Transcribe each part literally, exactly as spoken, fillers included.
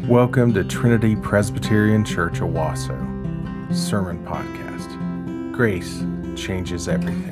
Welcome to Trinity Presbyterian Church Owasso Sermon Podcast. Grace changes everything.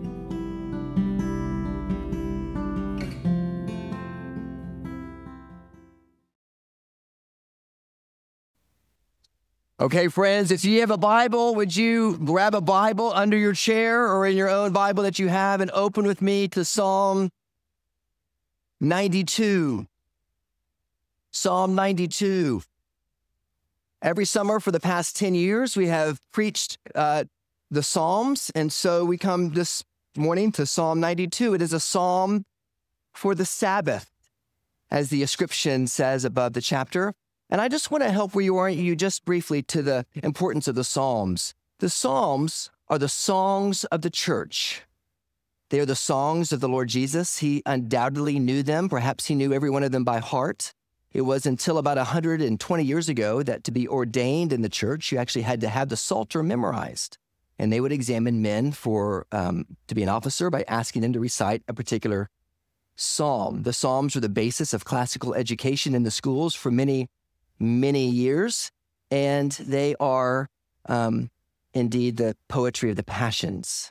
Okay, friends, if you have a Bible, would you grab a Bible under your chair or in your own Bible that you have and open with me to Psalm ninety-two. Psalm ninety-two. Every summer for the past ten years, we have preached uh, the Psalms, and so we come this morning to Psalm ninety-two. It is a psalm for the Sabbath, as the inscription says above the chapter. And I just want to help reorient you just briefly to the importance of the Psalms. The Psalms are the songs of the church. They are the songs of the Lord Jesus. He undoubtedly knew them. Perhaps he knew every one of them by heart. It was until about one hundred twenty years ago that to be ordained in the church, you actually had to have the Psalter memorized. And they would examine men for um, to be an officer by asking them to recite a particular psalm. The Psalms were the basis of classical education in the schools for many many years, and they are um, indeed the poetry of the passions.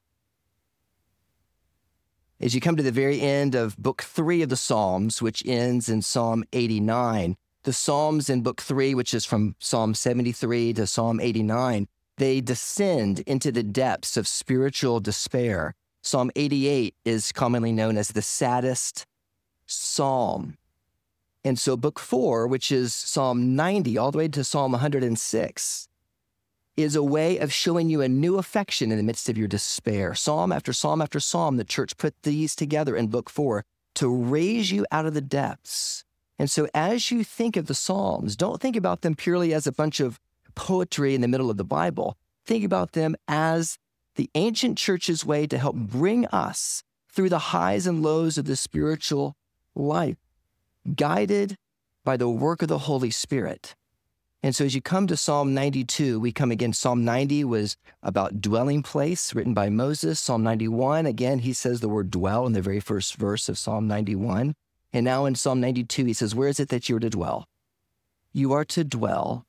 As you come to the very end of Book three of the Psalms, which ends in Psalm eighty-nine, the Psalms in Book three, which is from Psalm seventy-three to Psalm eighty-nine, they descend into the depths of spiritual despair. Psalm eighty-eight is commonly known as the saddest psalm. And so Book four, which is Psalm ninety, all the way to Psalm one hundred six, is a way of showing you a new affection in the midst of your despair. Psalm after psalm after psalm, the church put these together in Book four to raise you out of the depths. And so as you think of the Psalms, don't think about them purely as a bunch of poetry in the middle of the Bible. Think about them as the ancient church's way to help bring us through the highs and lows of the spiritual life, guided by the work of the Holy Spirit. And so as you come to Psalm ninety-two, we come again. Psalm ninety was about dwelling place, written by Moses. Psalm ninety-one, again, he says the word dwell in the very first verse of Psalm ninety-one. And now in Psalm ninety-two, he says, where is it that you are to dwell? You are to dwell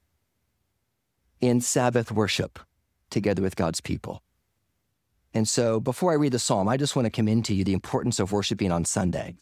in Sabbath worship together with God's people. And so before I read the Psalm, I just want to commend to you the importance of worshiping on Sunday.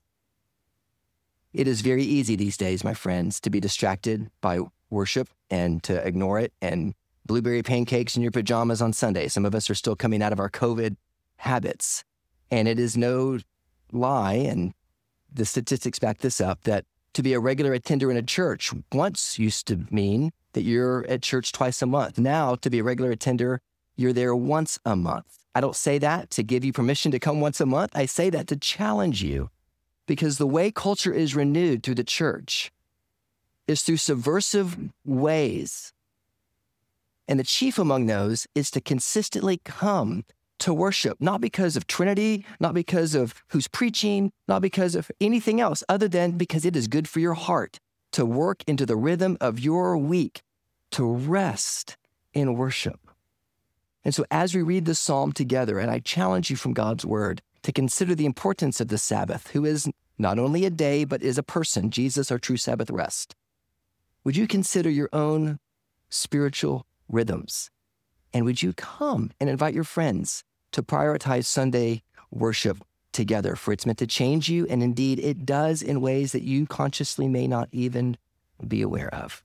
It is very easy these days, my friends, to be distracted by worship and to ignore it and blueberry pancakes in your pajamas on Sunday. Some of us are still coming out of our COVID habits. And it is no lie, and the statistics back this up, that to be a regular attender in a church once used to mean that you're at church twice a month. Now, to be a regular attender, you're there once a month. I don't say that to give you permission to come once a month. I say that to challenge you. Because the way culture is renewed through the church is through subversive ways. And the chief among those is to consistently come to worship, not because of Trinity, not because of who's preaching, not because of anything else, other than because it is good for your heart to work into the rhythm of your week, to rest in worship. And so as we read this psalm together, and I challenge you from God's word, to consider the importance of the Sabbath, who is not only a day, but is a person, Jesus, our true Sabbath rest. Would you consider your own spiritual rhythms? And would you come and invite your friends to prioritize Sunday worship together? For it's meant to change you, and indeed it does in ways that you consciously may not even be aware of.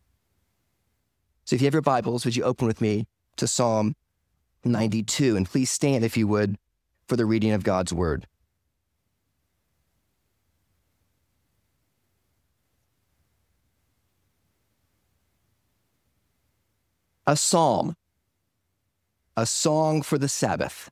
So if you have your Bibles, would you open with me to Psalm ninety-two? And please stand, if you would, for the reading of God's word. A psalm, a song for the Sabbath.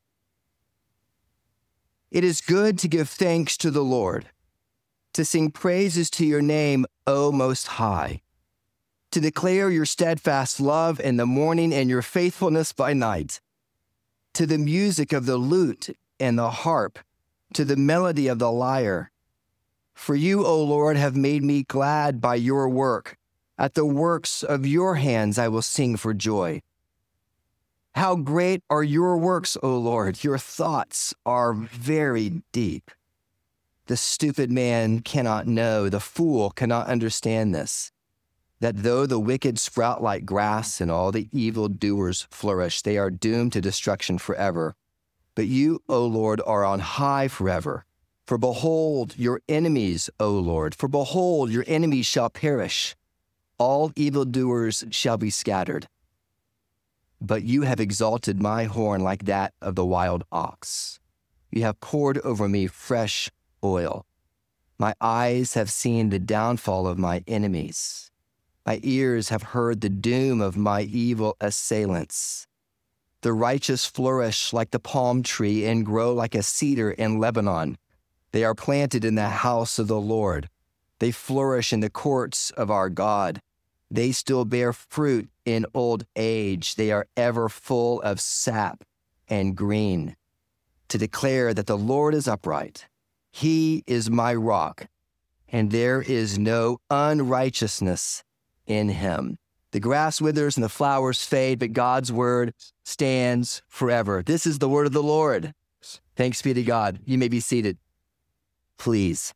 It is good to give thanks to the Lord, to sing praises to your name, O Most High, to declare your steadfast love in the morning and your faithfulness by night, to the music of the lute and the harp, to the melody of the lyre. For you, O Lord, have made me glad by your work. At the works of your hands I will sing for joy. How great are your works, O Lord! Your thoughts are very deep. The stupid man cannot know, the fool cannot understand this. that though the wicked sprout like grass and all the evildoers flourish, they are doomed to destruction forever. But you, O Lord, are on high forever. For behold your enemies, O Lord, for behold your enemies shall perish. All evildoers shall be scattered. But you have exalted my horn like that of the wild ox. You have poured over me fresh oil. My eyes have seen the downfall of my enemies. My ears have heard the doom of my evil assailants. The righteous flourish like the palm tree and grow like a cedar in Lebanon. They are planted in the house of the Lord. They flourish in the courts of our God. They still bear fruit in old age. They are ever full of sap and green, to declare that the Lord is upright. He is my rock, and there is no unrighteousness in him. The grass withers and the flowers fade, but God's word stands forever. This is the word of the Lord. Thanks be to God. You may be seated, please.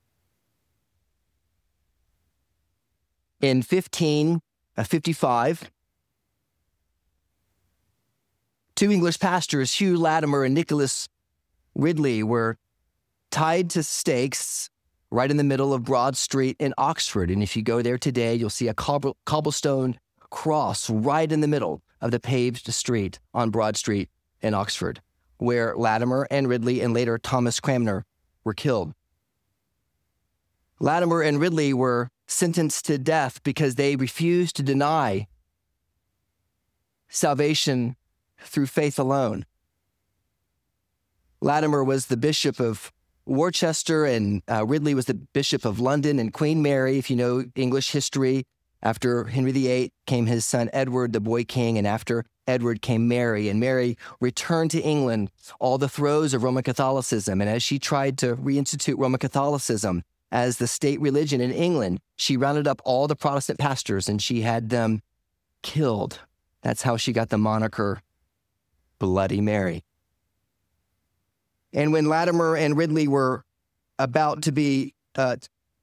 In fifteen fifty-five, two English pastors, Hugh Latimer and Nicholas Ridley, were tied to stakes right in the middle of Broad Street in Oxford. And if you go there today, you'll see a cobble, cobblestone cross right in the middle of the paved street on Broad Street in Oxford, where Latimer and Ridley and later Thomas Cranmer were killed. Latimer and Ridley were sentenced to death because they refused to deny salvation through faith alone. Latimer was the Bishop of Worcester, and uh, Ridley was the Bishop of London. And Queen Mary, if you know English history, after Henry the Eighth came his son Edward, the boy king, and after Edward came Mary. And Mary returned to England all the throes of Roman Catholicism. And as she tried to reinstitute Roman Catholicism as the state religion in England, she rounded up all the Protestant pastors and she had them killed. That's how she got the moniker Bloody Mary. And when Latimer and Ridley were about to be uh,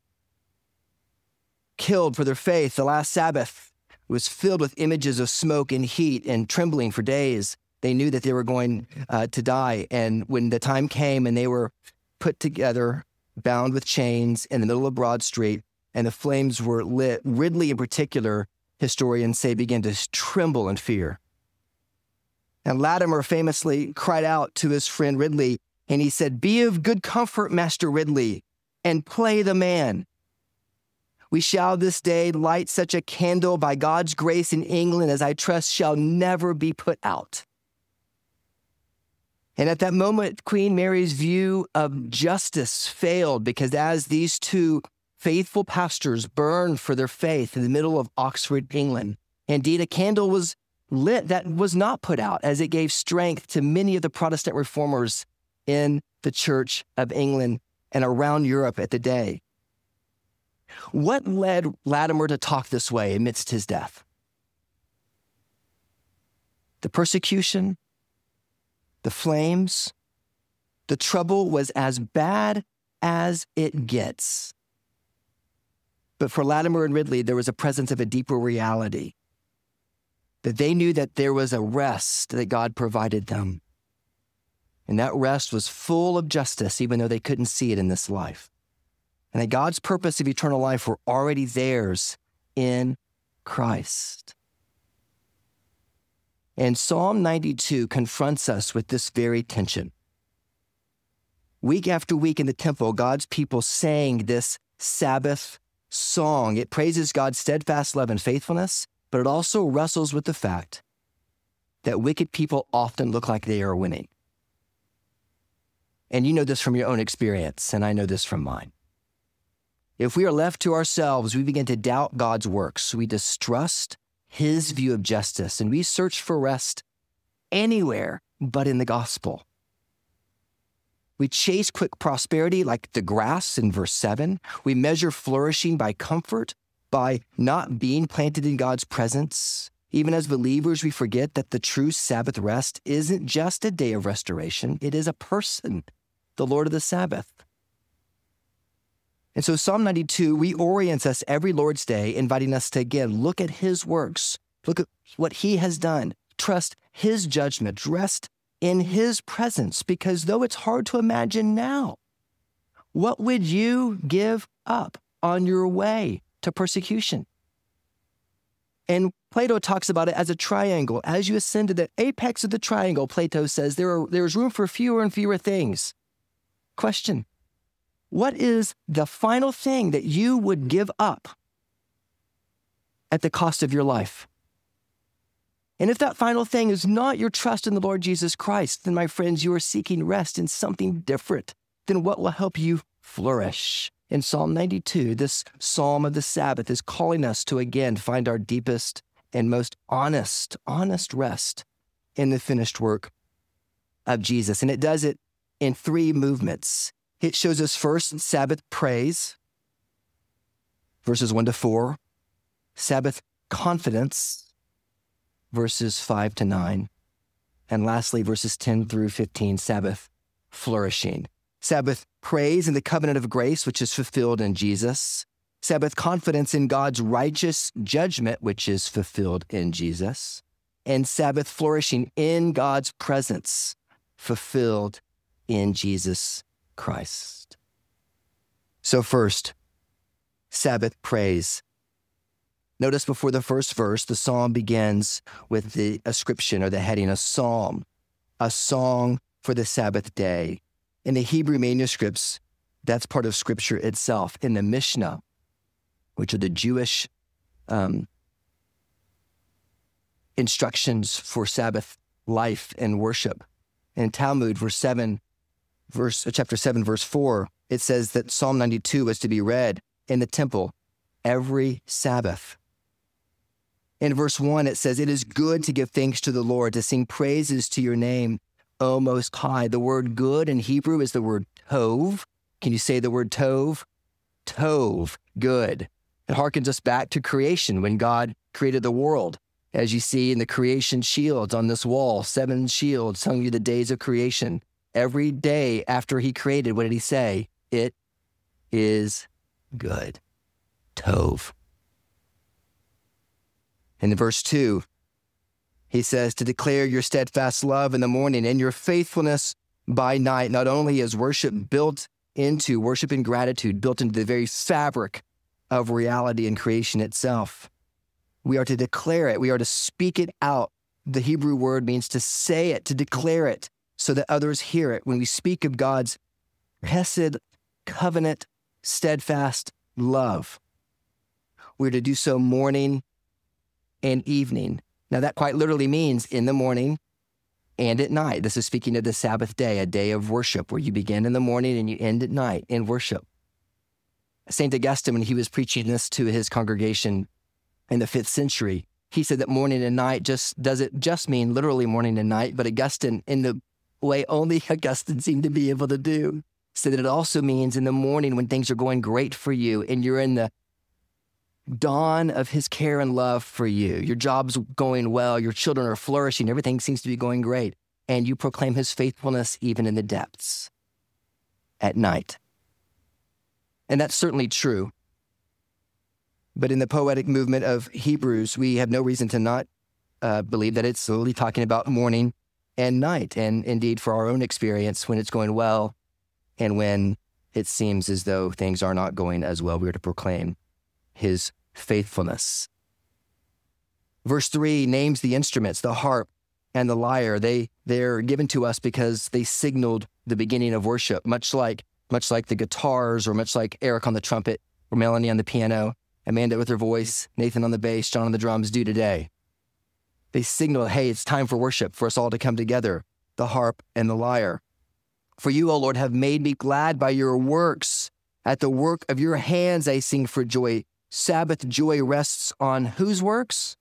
killed for their faith, the last Sabbath was filled with images of smoke and heat and trembling for days. They knew that they were going uh, to die. And when the time came and they were put together, bound with chains in the middle of Broad Street, and the flames were lit, Ridley in particular, historians say, began to tremble in fear. And Latimer famously cried out to his friend Ridley, and he said, "Be of good comfort, Master Ridley, and play the man. We shall this day light such a candle by God's grace in England as I trust shall never be put out." And at that moment, Queen Mary's view of justice failed, because as these two faithful pastors burned for their faith in the middle of Oxford, England, indeed a candle was lit that was not put out, as it gave strength to many of the Protestant reformers in the Church of England and around Europe at the day. What led Latimer to talk this way amidst his death? The persecution, the flames, the trouble was as bad as it gets. But for Latimer and Ridley, there was a presence of a deeper reality, that they knew that there was a rest that God provided them. And that rest was full of justice, even though they couldn't see it in this life. And that God's purpose of eternal life were already theirs in Christ. And Psalm ninety-two confronts us with this very tension. Week after week in the temple, God's people sang this Sabbath song. It praises God's steadfast love and faithfulness, but it also wrestles with the fact that wicked people often look like they are winning. And you know this from your own experience, and I know this from mine. If we are left to ourselves, we begin to doubt God's works. We distrust his view of justice, and we search for rest anywhere but in the gospel. We chase quick prosperity like the grass in verse seven. We measure flourishing by comfort, by not being planted in God's presence. Even as believers, we forget that the true Sabbath rest isn't just a day of restoration. It is a person, the Lord of the Sabbath. And so Psalm ninety-two reorients us every Lord's Day, inviting us to, again, look at his works, look at what he has done, trust his judgment, rest in his presence, because though it's hard to imagine now, what would you give up on your way to persecution? And Plato talks about it as a triangle. As you ascend to the apex of the triangle, Plato says there are, there is room for fewer and fewer things. Question: what is the final thing that you would give up at the cost of your life? And if that final thing is not your trust in the Lord Jesus Christ, then, my friends, you are seeking rest in something different than what will help you flourish. In Psalm ninety-two, this Psalm of the Sabbath is calling us to again find our deepest and most honest, honest rest in the finished work of Jesus. And it does it in three movements. It shows us first Sabbath praise, verses one to four, Sabbath confidence, verses five to nine, and lastly, verses ten through fifteen, Sabbath flourishing. Sabbath praise in the covenant of grace, which is fulfilled in Jesus. Sabbath confidence in God's righteous judgment, which is fulfilled in Jesus. And Sabbath flourishing in God's presence, fulfilled in Jesus Christ. So first, Sabbath praise. Notice before the first verse, the psalm begins with the ascription or the heading, a psalm, a song for the Sabbath day. In the Hebrew manuscripts, that's part of Scripture itself. In the Mishnah, which are the Jewish um, instructions for Sabbath life and worship, in Talmud, verse seven, verse chapter seven, verse four, it says that Psalm ninety-two was to be read in the temple every Sabbath. In verse one, it says, "It is good to give thanks to the Lord, to sing praises to your name, O Most High." The word good in Hebrew is the word tov. Can you say the word tov? Tov, good. It harkens us back to creation when God created the world. As you see in the creation shields on this wall, seven shields telling you the days of creation. Every day after he created, what did he say? It is good. Tov. In verse two, he says, to declare your steadfast love in the morning and your faithfulness by night. Not only is worship built into, worship and gratitude built into the very fabric of reality and creation itself, we are to declare it. We are to speak it out. The Hebrew word means to say it, to declare it, so that others hear it. When we speak of God's hesed, covenant, steadfast love, we're to do so morning and evening. Now, that quite literally means in the morning and at night. This is speaking of the Sabbath day, a day of worship where you begin in the morning and you end at night in worship. Saint Augustine, when he was preaching this to his congregation in the fifth century, he said that morning and night just doesn't just mean literally morning and night, but Augustine, in the way only Augustine seemed to be able to do, said that it also means in the morning when things are going great for you and you're in the dawn of his care and love for you. Your job's going well, your children are flourishing, everything seems to be going great, and you proclaim his faithfulness even in the depths at night. And that's certainly true. But in the poetic movement of Hebrews, we have no reason to not uh, believe that it's solely talking about morning and night. And indeed, for our own experience, when it's going well and when it seems as though things are not going as well, we are to proclaim his faithfulness. Verse three names the instruments, the harp and the lyre. They, they're given to us because they signaled the beginning of worship, much like, much like the guitars or much like Eric on the trumpet or Melanie on the piano, Amanda with her voice, Nathan on the bass, John on the drums do today. They signal, hey, it's time for worship, for us all to come together, the harp and the lyre. For you, O Lord, have made me glad by your works. At the work of your hands I sing for joy. Sabbath joy rests on whose works?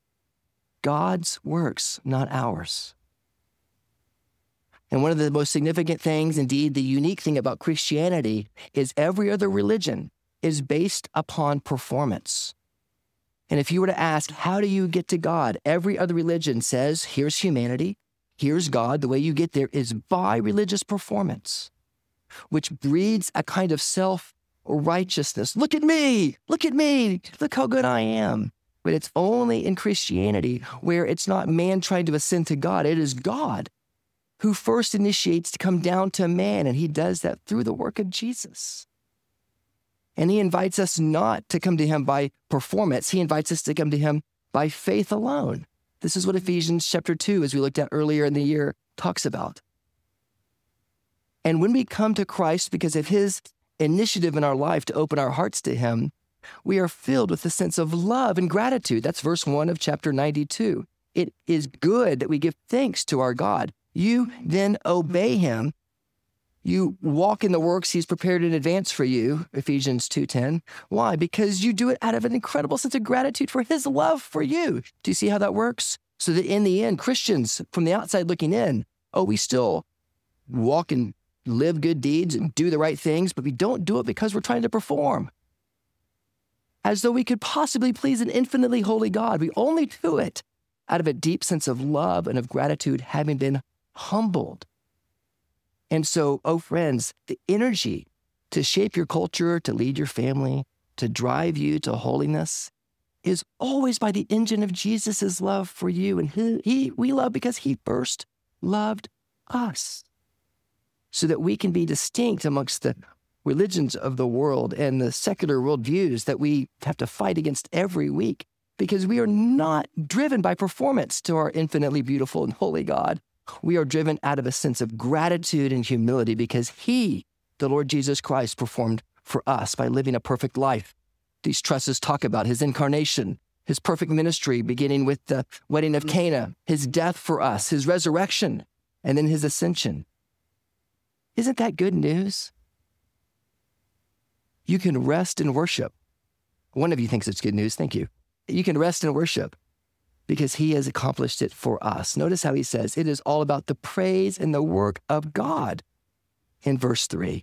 God's works, not ours. And one of the most significant things, indeed the unique thing about Christianity, is every other religion is based upon performance. And if you were to ask, how do you get to God? Every other religion says, here's humanity, here's God. The way you get there is by religious performance, which breeds a kind of self righteousness. Look at me. Look at me. Look how good I am. But it's only in Christianity where it's not man trying to ascend to God. It is God who first initiates to come down to man, and he does that through the work of Jesus. And he invites us not to come to him by performance. He invites us to come to him by faith alone. This is what Ephesians chapter two, as we looked at earlier in the year, talks about. And when we come to Christ because of his initiative in our life to open our hearts to him, we are filled with a sense of love and gratitude. That's verse one of chapter ninety-two. It is good that we give thanks to our God. You then obey him. You walk in the works he's prepared in advance for you, Ephesians two ten. Why? Because you do it out of an incredible sense of gratitude for his love for you. Do you see how that works? So that in the end, Christians from the outside looking in, oh, we still walk and live good deeds and do the right things, but we don't do it because we're trying to perform. As though we could possibly please an infinitely holy God. We only do it out of a deep sense of love and of gratitude, having been humbled. And so, oh friends, the energy to shape your culture, to lead your family, to drive you to holiness is always by the engine of Jesus' love for you. And he, he, we love because he first loved us, so that we can be distinct amongst the religions of the world and the secular worldviews that we have to fight against every week, because we are not driven by performance to our infinitely beautiful and holy God. We are driven out of a sense of gratitude and humility because he, the Lord Jesus Christ, performed for us by living a perfect life. These trusses talk about his incarnation, his perfect ministry, beginning with the wedding of Cana, his death for us, his resurrection, and then his ascension. Isn't that good news? You can rest and worship. One of you thinks it's good news. Thank you. You can rest and worship because he has accomplished it for us. Notice how he says it is all about the praise and the work of God in verse three.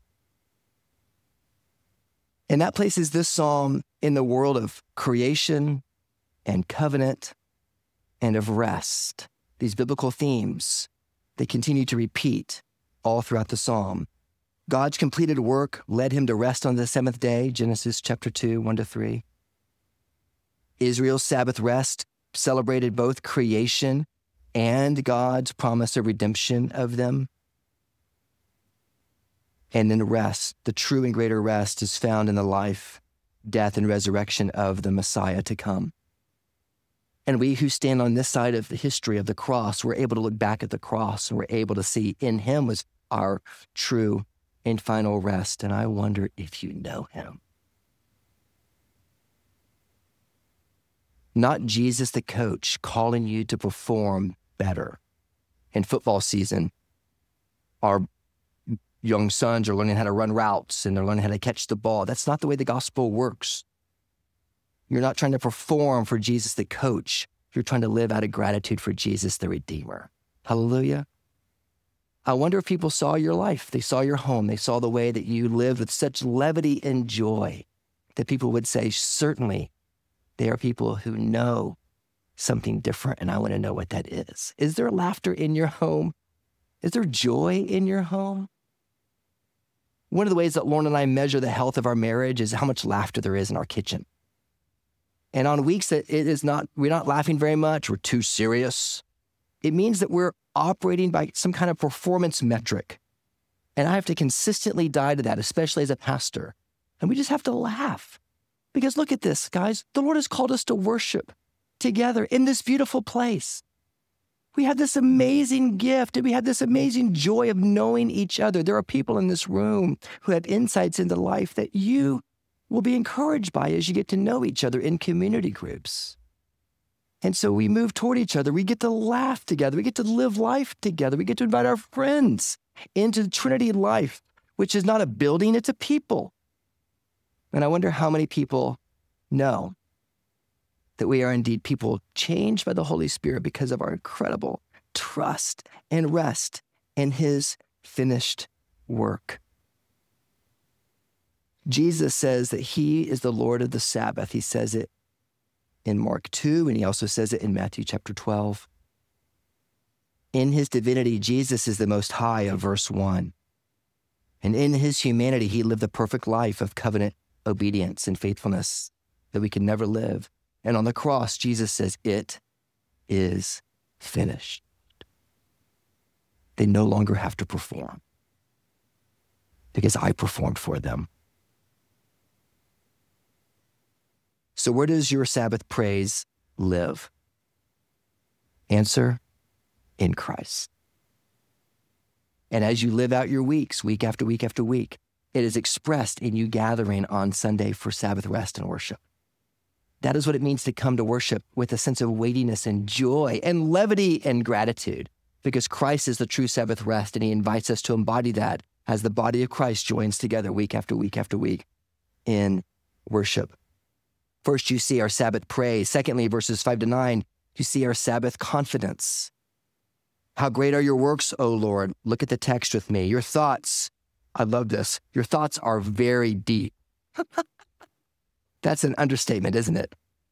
And that places this psalm in the world of creation and covenant and of rest. These biblical themes, they continue to repeat all throughout the psalm. God's completed work led him to rest on the seventh day, Genesis chapter two, one to three. Israel's Sabbath rest celebrated both creation and God's promise of redemption of them. And then rest, the true and greater rest, is found in the life, death, and resurrection of the Messiah to come. And we who stand on this side of the history of the cross, we're able to look back at the cross and we're able to see in him was our true and final rest. And I wonder if you know him. Not Jesus the coach calling you to perform better. In football season, our young sons are learning how to run routes and they're learning how to catch the ball. That's not the way the gospel works. You're not trying to perform for Jesus the coach. You're trying to live out of gratitude for Jesus the Redeemer. Hallelujah. I wonder if people saw your life. They saw your home. They saw the way that you lived with such levity and joy that people would say, certainly, they are people who know something different, and I want to know what that is. Is there laughter in your home? Is there joy in your home? One of the ways that Lauren and I measure the health of our marriage is how much laughter there is in our kitchen. And on weeks that it is not, we're not laughing very much, we're too serious, it means that we're operating by some kind of performance metric. And I have to consistently die to that, especially as a pastor. And we just have to laugh. Because look at this, guys. The Lord has called us to worship together in this beautiful place. We have this amazing gift and we have this amazing joy of knowing each other. There are people in this room who have insights into life that you will be encouraged by as you get to know each other in community groups. And so we move toward each other. We get to laugh together. We get to live life together. We get to invite our friends into the Trinity life, which is not a building, it's a people. And I wonder how many people know that we are indeed people changed by the Holy Spirit because of our incredible trust and rest in his finished work. Jesus says that he is the Lord of the Sabbath. He says it in Mark two, and he also says it in Matthew chapter twelve. In his divinity, Jesus is the Most High of verse one. And in his humanity, he lived the perfect life of covenant obedience and faithfulness that we could never live. And on the cross, Jesus says, it is finished. They no longer have to perform because I performed for them. So where does your Sabbath praise live? Answer, in Christ. And as you live out your weeks, week after week after week, it is expressed in you gathering on Sunday for Sabbath rest and worship. That is what it means to come to worship with a sense of weightiness and joy and levity and gratitude, because Christ is the true Sabbath rest, and he invites us to embody that as the body of Christ joins together week after week after week in worship. First, you see our Sabbath praise. Secondly, verses five to nine, you see our Sabbath confidence. How great are your works, O Lord? Look at the text with me. Your thoughts, I love this, your thoughts are very deep. That's an understatement, isn't it?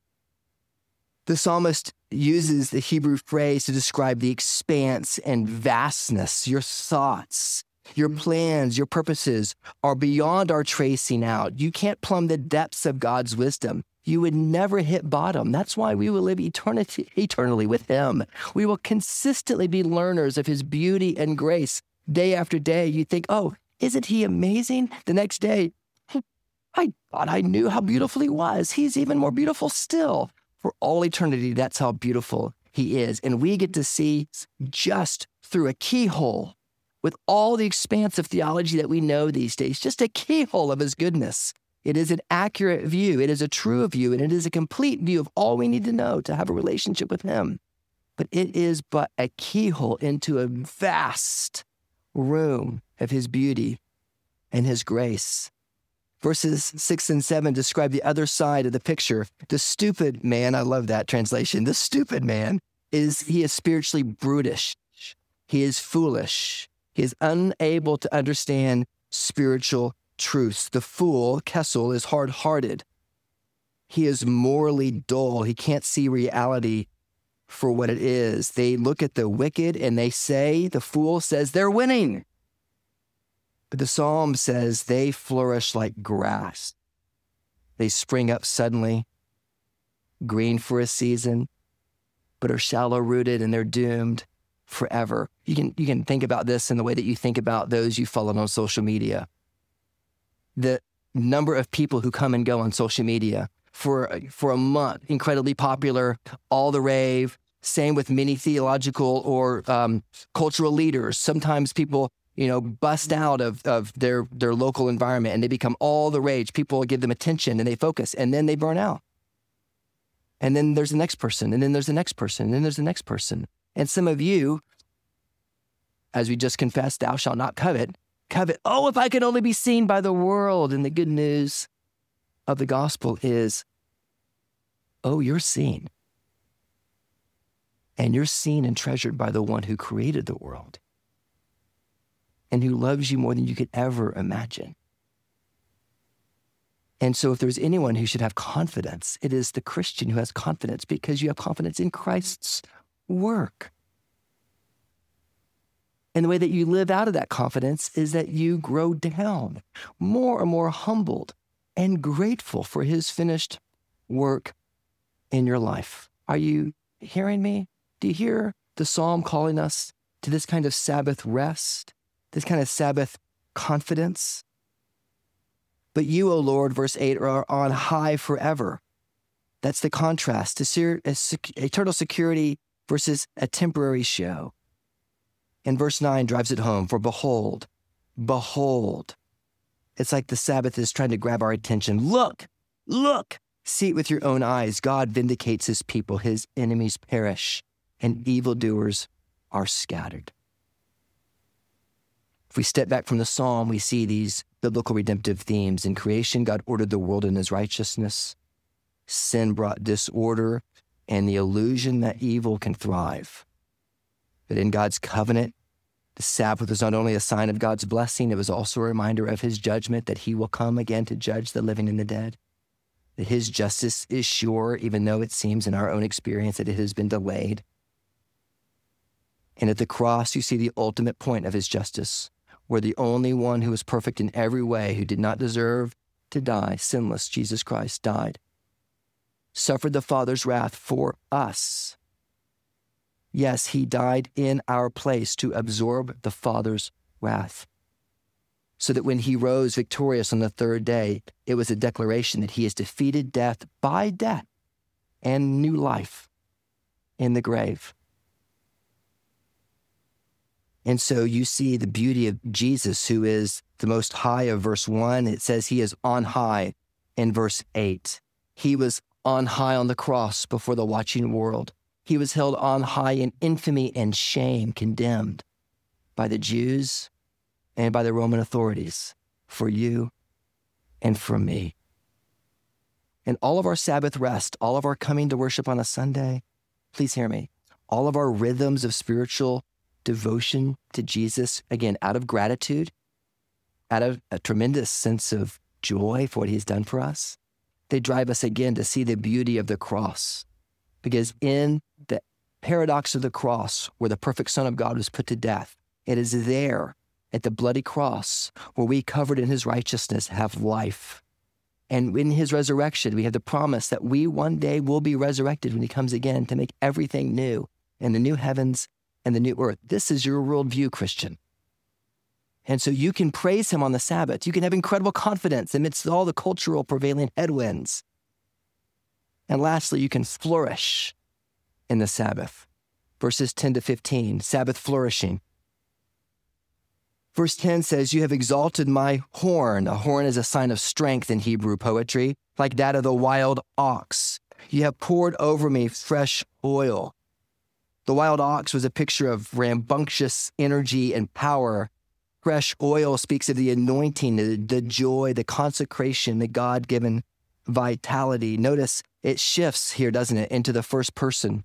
The psalmist uses the Hebrew phrase to describe the expanse and vastness. Your thoughts, your plans, your purposes are beyond our tracing out. You can't plumb the depths of God's wisdom. You would never hit bottom. That's why we will live eternity, eternally with him. We will consistently be learners of his beauty and grace. Day after day, you think, oh, isn't he amazing? The next day, I thought I knew how beautiful he was. He's even more beautiful still. For all eternity, that's how beautiful he is. And we get to see just through a keyhole, with all the expanse of theology that we know these days, just a keyhole of his goodness. It is an accurate view. It is a true view, and it is a complete view of all we need to know to have a relationship with him. But it is but a keyhole into a vast room of his beauty and his grace. Verses six and seven describe the other side of the picture. The stupid man, I love that translation. The stupid man is, he is spiritually brutish. He is foolish. He is unable to understand spiritual truths. The fool, Kessel, is hard-hearted. He is morally dull. He can't see reality for what it is. They look at the wicked and they say, the fool says, they're winning. But the psalm says they flourish like grass. They spring up suddenly, green for a season, but are shallow-rooted and they're doomed forever. You can, you can think about this in the way that you think about those you follow on social media. The number of people who come and go on social media for, for a month, incredibly popular, all the rave, same with many theological or um, cultural leaders. Sometimes people, you know, bust out of, of their, their local environment and they become all the rage. People give them attention and they focus, and then they burn out. And then there's the next person, and then there's the next person, and then there's the next person. And some of you, as we just confessed, thou shalt not covet, covet, oh, if I could only be seen by the world. And the good news of the gospel is, oh, you're seen. And you're seen and treasured by the one who created the world and who loves you more than you could ever imagine. And so if there's anyone who should have confidence, it is the Christian who has confidence, because you have confidence in Christ's work. And the way that you live out of that confidence is that you grow down, more and more humbled and grateful for his finished work in your life. Are you hearing me? Do you hear the psalm calling us to this kind of Sabbath rest, this kind of Sabbath confidence? But you, O Lord, verse eight, are on high forever. That's the contrast to ser- eternal security versus a temporary show. And verse nine drives it home. For behold, behold. It's like the Sabbath is trying to grab our attention. Look, look. See it with your own eyes. God vindicates his people. His enemies perish, and evildoers are scattered. If we step back from the psalm, we see these biblical redemptive themes. In creation, God ordered the world in his righteousness. Sin brought disorder and the illusion that evil can thrive. But in God's covenant, the Sabbath was not only a sign of God's blessing, it was also a reminder of his judgment, that he will come again to judge the living and the dead. That his justice is sure, even though it seems in our own experience that it has been delayed. And at the cross, you see the ultimate point of his justice, where the only one who was perfect in every way, who did not deserve to die, sinless, Jesus Christ, died, suffered the Father's wrath for us. Yes, he died in our place to absorb the Father's wrath, so that when he rose victorious on the third day, it was a declaration that he has defeated death by death and new life in the grave. And so you see the beauty of Jesus, who is the most high of verse one. It says he is on high in verse eight. He was on high on the cross before the watching world. He was held on high in infamy and shame, condemned by the Jews and by the Roman authorities for you and for me. And all of our Sabbath rest, all of our coming to worship on a Sunday, please hear me, all of our rhythms of spiritual devotion to Jesus, again, out of gratitude, out of a tremendous sense of joy for what he's done for us, they drive us again to see the beauty of the cross. Because in the paradox of the cross, where the perfect Son of God was put to death, it is there at the bloody cross where we, covered in his righteousness, have life. And in his resurrection, we have the promise that we one day will be resurrected when he comes again to make everything new in the new heavens and the new earth. This is your worldview, Christian. And so you can praise him on the Sabbath. You can have incredible confidence amidst all the cultural prevailing headwinds. And lastly, you can flourish in the Sabbath. Verses ten to fifteen, Sabbath flourishing. Verse ten says, you have exalted my horn. A horn is a sign of strength in Hebrew poetry, like that of the wild ox. You have poured over me fresh oil. The wild ox was a picture of rambunctious energy and power. Fresh oil speaks of the anointing, the, the joy, the consecration, the God-given vitality. Notice it shifts here, doesn't it, into the first person.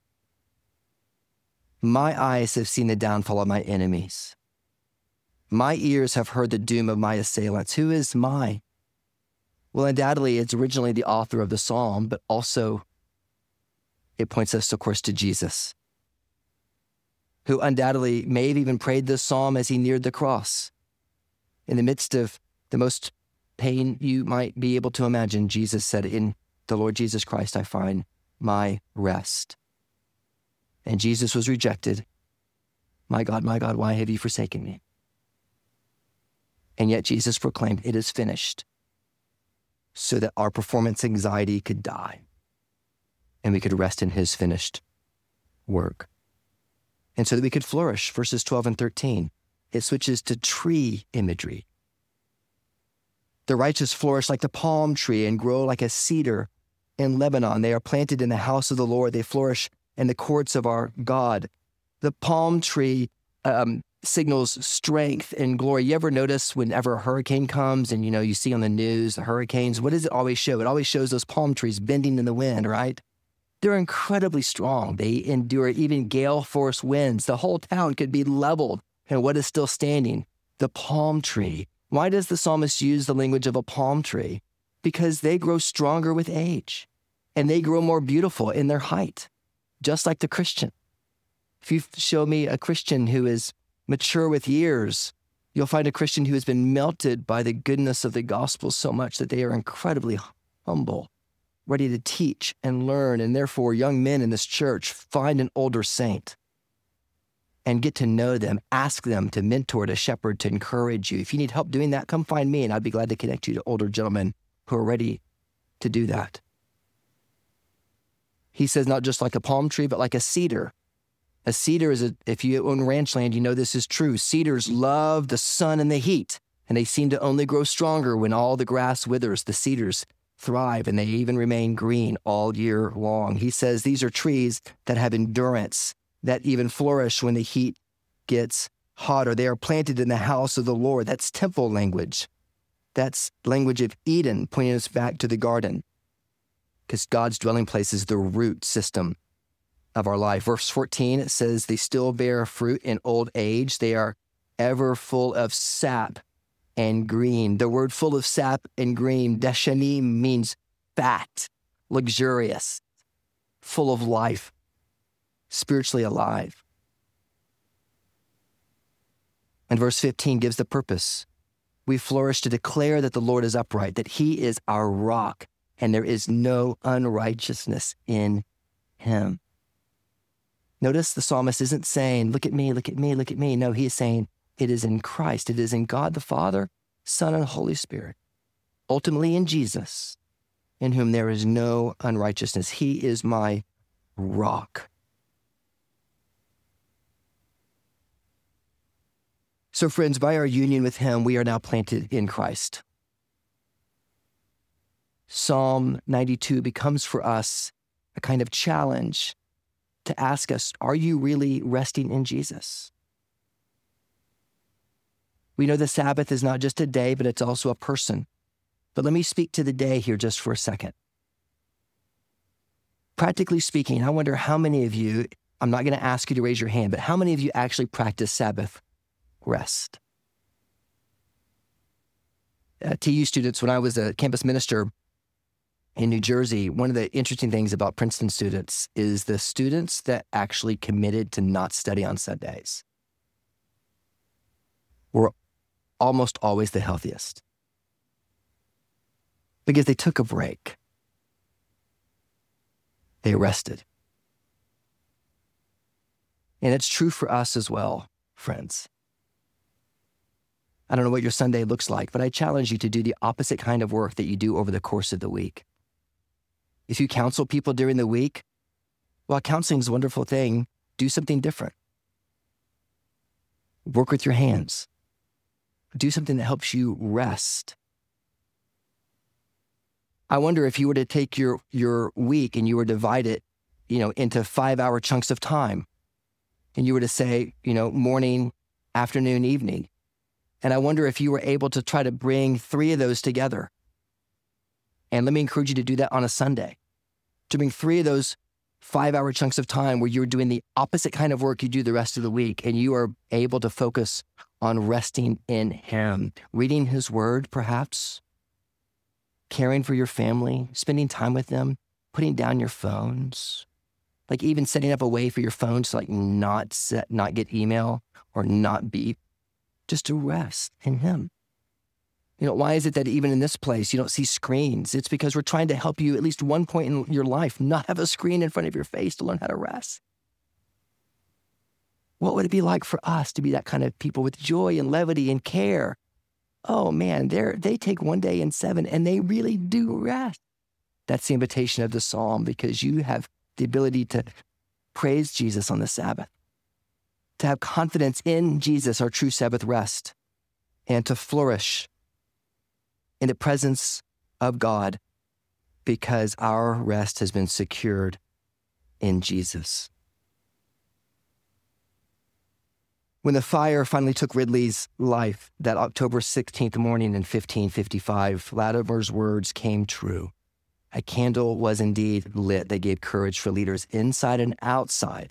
My eyes have seen the downfall of my enemies. My ears have heard the doom of my assailants. Who is my? Well, undoubtedly, it's originally the author of the psalm, but also it points us, of course, to Jesus, who undoubtedly may have even prayed this psalm as he neared the cross. In the midst of the most pain you might be able to imagine, Jesus said, in the Lord Jesus Christ, I find my rest. And Jesus was rejected. My God, my God, why have you forsaken me? And yet Jesus proclaimed, it is finished, so that our performance anxiety could die and we could rest in his finished work. And so that we could flourish, verses twelve and thirteen. It switches to tree imagery. The righteous flourish like the palm tree and grow like a cedar in Lebanon. They are planted in the house of the Lord. They flourish in the courts of our God. The palm tree um, signals strength and glory. You ever notice whenever a hurricane comes and, you know, you see on the news, the hurricanes, what does it always show? It always shows those palm trees bending in the wind, right? They're incredibly strong. They endure even gale force winds. The whole town could be leveled. And what is still standing? The palm tree. Why does the psalmist use the language of a palm tree? Because they grow stronger with age and they grow more beautiful in their height, just like the Christian. If you show me a Christian who is mature with years, you'll find a Christian who has been melted by the goodness of the gospel so much that they are incredibly humble, ready to teach and learn. And therefore, young men in this church, find an older saint and get to know them. Ask them to mentor, to shepherd, to encourage you. If you need help doing that, come find me and I'd be glad to connect you to older gentlemen who are ready to do that. He says not just like a palm tree, but like a cedar. A cedar is, a, if you own ranch land, you know this is true. Cedars love the sun and the heat, and they seem to only grow stronger when all the grass withers. The cedars thrive, and they even remain green all year long. He says these are trees that have endurance, that even flourish when the heat gets hotter. They are planted in the house of the Lord. That's temple language. That's language of Eden, pointing us back to the garden, because God's dwelling place is the root system of our life. Verse fourteen, it says, they still bear fruit in old age. They are ever full of sap and green. The word full of sap and green, deshanim, means fat, luxurious, full of life, spiritually alive. And verse fifteen gives the purpose. We flourish to declare that the Lord is upright, that he is our rock, and there is no unrighteousness in him. Notice the psalmist isn't saying, look at me, look at me, look at me. No, he is saying it is in Christ. It is in God the Father, Son, and Holy Spirit. Ultimately in Jesus, in whom there is no unrighteousness. He is my rock. So friends, by our union with him, we are now planted in Christ. Psalm ninety-two becomes for us a kind of challenge to ask us, are you really resting in Jesus? We know the Sabbath is not just a day, but it's also a person. But let me speak to the day here just for a second. Practically speaking, I wonder how many of you, I'm not going to ask you to raise your hand, but how many of you actually practice Sabbath rest? Uh, T U students, when I was a campus minister in New Jersey, one of the interesting things about Princeton students is the students that actually committed to not study on Sundays were almost always the healthiest because they took a break. They rested. And it's true for us as well, friends. I don't know what your Sunday looks like, but I challenge you to do the opposite kind of work that you do over the course of the week. If you counsel people during the week, well, counseling is a wonderful thing. Do something different. Work with your hands. Do something that helps you rest. I wonder if you were to take your, your week and you were to divide it, you know, into five-hour chunks of time, and you were to say, you know, morning, afternoon, evening. And I wonder if you were able to try to bring three of those together. And let me encourage you to do that on a Sunday, to bring three of those five-hour chunks of time where you're doing the opposite kind of work you do the rest of the week, and you are able to focus on resting in him, reading his word, perhaps, caring for your family, spending time with them, putting down your phones, like even setting up a way for your phone to like not set, not get email or not beep, just to rest in him. You know, why is it that even in this place, you don't see screens? It's because we're trying to help you at least one point in your life not have a screen in front of your face to learn how to rest. What would it be like for us to be that kind of people with joy and levity and care? Oh man, they're, they take one day in seven and they really do rest. That's the invitation of the Psalm, because you have the ability to praise Jesus on the Sabbath, to have confidence in Jesus, our true Sabbath rest, and to flourish in the presence of God because our rest has been secured in Jesus. When the fire finally took Ridley's life that October sixteenth morning in fifteen fifty-five, Latimer's words came true. A candle was indeed lit that gave courage for leaders inside and outside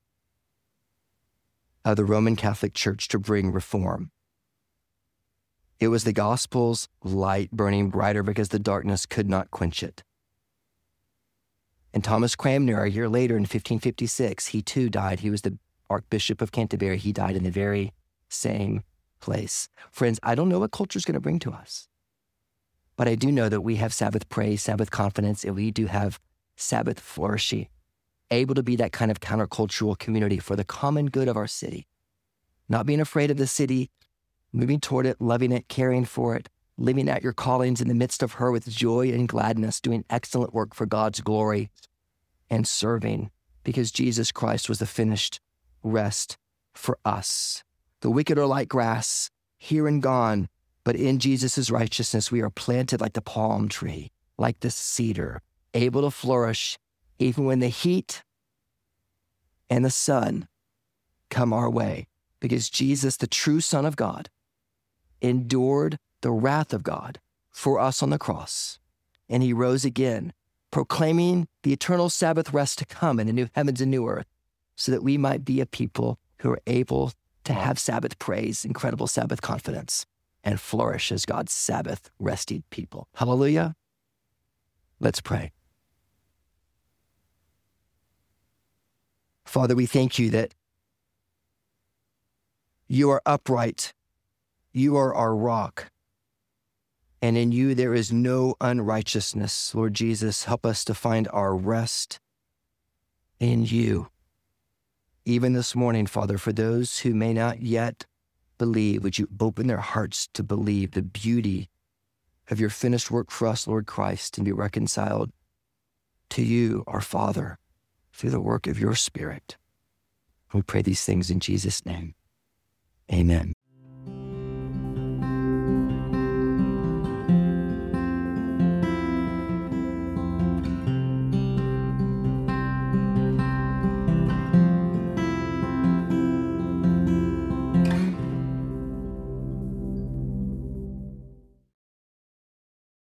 of the Roman Catholic Church to bring reform. It was the gospel's light burning brighter because the darkness could not quench it. And Thomas Cranmer, a year later in fifteen fifty-six, he too died. He was the Archbishop of Canterbury. He died in the very same place. Friends, I don't know what culture is going to bring to us, but I do know that we have Sabbath praise, Sabbath confidence, and we do have Sabbath flourishing, able to be that kind of countercultural community for the common good of our city. Not being afraid of the city, moving toward it, loving it, caring for it, living out your callings in the midst of her with joy and gladness, doing excellent work for God's glory and serving, because Jesus Christ was the finished rest for us. The wicked are like grass, here and gone, but in Jesus' righteousness, we are planted like the palm tree, like the cedar, able to flourish even when the heat and the sun come our way, because Jesus, the true Son of God, endured the wrath of God for us on the cross, and he rose again, proclaiming the eternal Sabbath rest to come in the new heavens and new earth, so that we might be a people who are able to have Sabbath praise, incredible Sabbath confidence, and flourish as God's Sabbath rested people. Hallelujah. Let's pray. Father, we thank you that You are upright. You are our rock. And in you there is no unrighteousness. Lord Jesus, help us to find our rest in you. Even this morning, Father, for those who may not yet believe, would you open their hearts to believe the beauty of your finished work for us, Lord Christ, and be reconciled to you, our Father, through the work of your Spirit. We pray these things in Jesus' name. Amen.